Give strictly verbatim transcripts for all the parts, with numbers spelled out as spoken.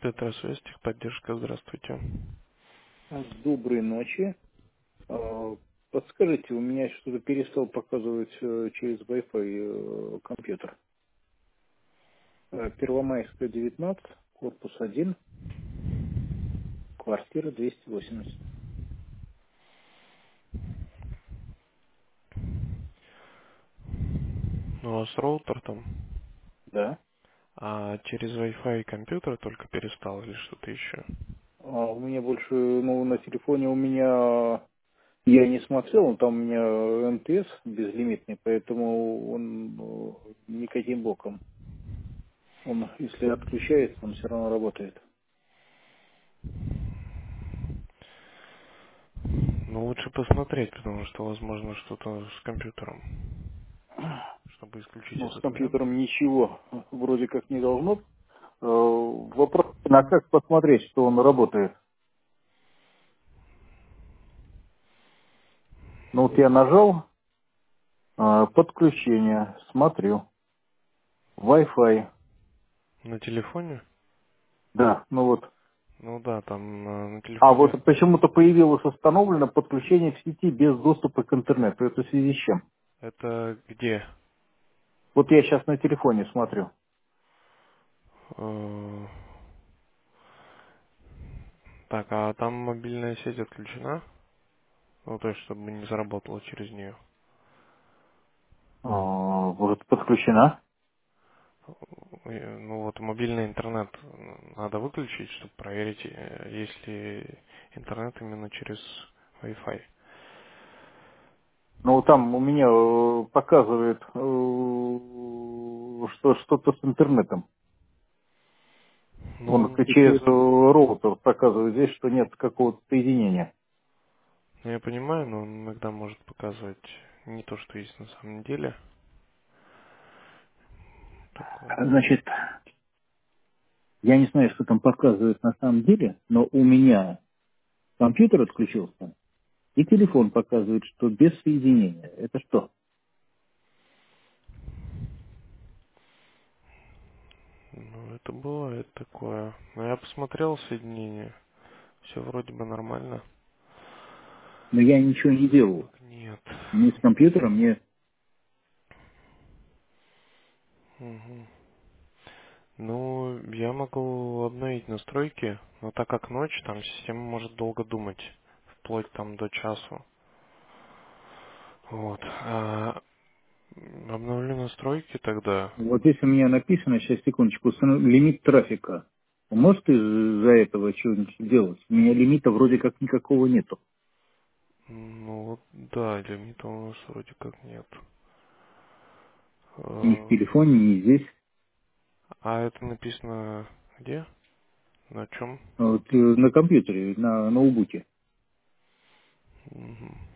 Петросвязь, техподдержка, здравствуйте. Доброй ночи. А, Подскажите, у меня что-то перестал показывать э, через Wi-Fi э, компьютер. Э, Первомайская, девятнадцать, корпус один, квартира двести восемьдесят. У вас роутер там, Да. а через Wi-Fi компьютер только перестал или что-то еще? А у меня больше, ну, на телефоне у меня, я не смотрел, но там у меня эм тэ эс безлимитный, поэтому он э, никаким боком. Он, если отключается, он все равно работает. Ну, лучше посмотреть, потому что, возможно, что-то с компьютером, чтобы исключить Ну, с этот вариант. компьютером ничего вроде как не должно. Э, Вопрос, а как посмотреть, что он работает? Ну вот я нажал э, подключение, смотрю, Wi-Fi, На телефоне? да, ну вот. Ну да, там э, на А вот телефоне почему-то появилось установлено подключение к сети без доступа к интернету. Это в связи с чем? это где? Вот я сейчас на телефоне смотрю. Э, Так, а там мобильная сеть отключена? Ну, то есть, чтобы не заработала через нее. Э, Вот подключена. Э, Ну вот мобильный интернет надо выключить, чтобы проверить, э, есть ли интернет именно через Wi-Fi. Ну вот там у меня э, показывает, э, что что-то с интернетом. Он Ну, через э, роутер показывает здесь, что нет какого-то соединения. ну, я понимаю, но он иногда может показывать не то, что есть на самом деле. Такое. Значит, я не знаю, что там показывает на самом деле, но у меня компьютер отключился, и телефон показывает, что без соединения. Это что? Ну, это бывает такое. Но я посмотрел соединение. Все вроде бы нормально. Но я ничего не делал. Ошибок нет. Ни с компьютером, ни... Мгм. Ну, я могу обновить настройки, но так как ночь, там система может долго думать. Вплоть там до часу. Вот. А обновлю настройки тогда. Вот здесь у меня написано, сейчас, секундочку, установ- лимит трафика. Вы можете из-за этого что-нибудь делать? У меня лимита вроде как никакого нету. Ну вот, да, лимита у нас вроде как нет. Ни в Э, телефоне, ни здесь. А это написано где? На чем? А вот, э, на компьютере, на ноутбуке. Мгм.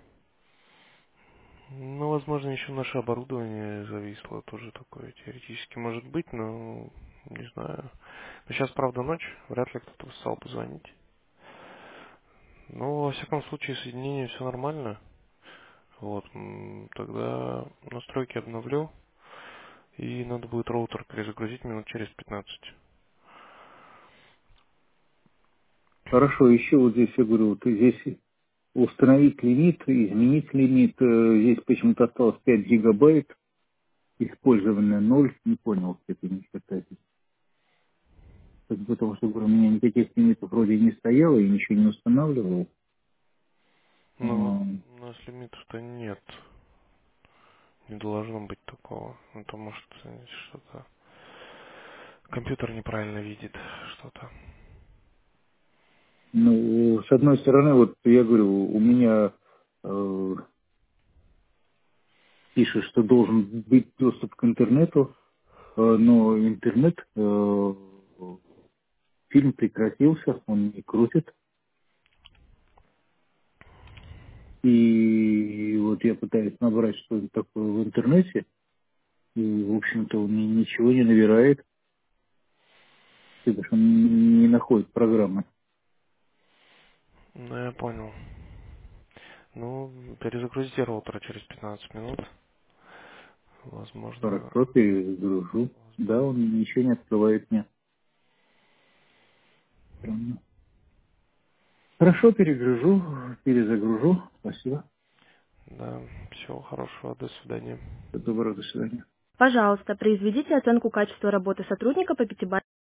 Ну, возможно, еще наше оборудование зависло, тоже такое теоретически может быть, но не знаю. Но сейчас, правда, ночь, вряд ли кто-то стал позвонить. Ну, во всяком случае, соединение все нормально. Вот, м, тогда настройки обновлю, и надо будет роутер перезагрузить минут через пятнадцать. Хорошо, еще вот здесь я говорю, вот здесь установить лимит, изменить лимит. э, Здесь почему-то осталось пять гигабайт, использованное ноль. Не понял, что это не считать. Потому что говорю, у меня никаких лимитов вроде не стояло и ничего не устанавливал. Ну, Ам, у нас лимитов-то нет. Не должно быть такого. Ну, то может э, что-то. Компьютер неправильно видит что-то. Ну, с одной стороны, вот я говорю, у меня э, пишет, что должен быть доступ к интернету, э, но интернет, э, фильм прекратился, он не крутит. И вот я пытаюсь набрать что-то такое в интернете, и, в общем-то, он ни- ничего не набирает, потому что он не находит программы. Ну, я понял. Ну, перезагрузите роутер через пятнадцать минут. Возможно, Хорошо, перезагружу. Да, возможно. он ничего не открывает мне. Хорошо, перегружу, перезагружу. Спасибо. Да, всего хорошего, до свидания. Доброго, до свидания. Пожалуйста, произведите оценку качества работы сотрудника по пятибалльной